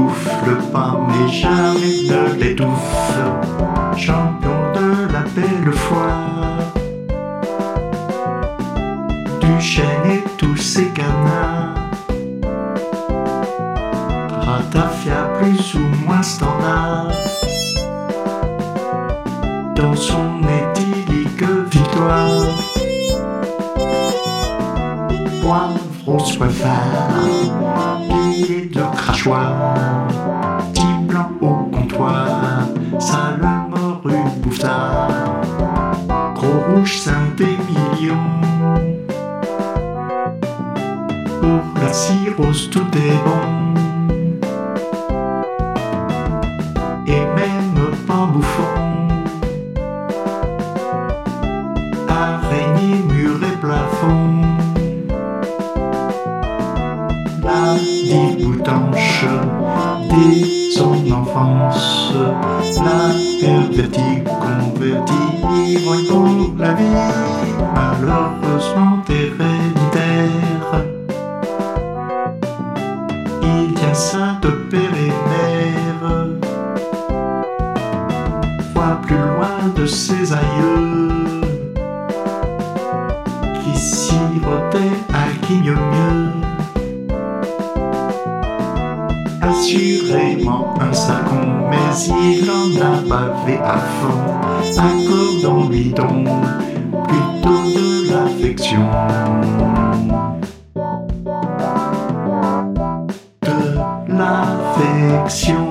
souffle pas, mais jamais ne l'étouffe. Champion de la belle foi, Duchesne et tous ses canards, Ratafia plus ou moins standard, dans son éthylique victoire. Poivre au soifard, pilier de crachoir, petit blanc au comptoir, sale morue bouffard, gros rouge Saint-Émilion. Pour la cirrhose tout est bon, et même pas bouffon. Araignée, mur et plafond, la vie boutanche dès son enfance, la pervertie convertie, ivrogne pour la vie, malheureusement héréditaire. Il tient ça de père et mère, fois plus loin de ses aïeux, qui sirotait à qui mieux mieux. Assurément un sacon, mais il en a bavé à fond. Accordons-lui donc plutôt de l'affection. De l'affection.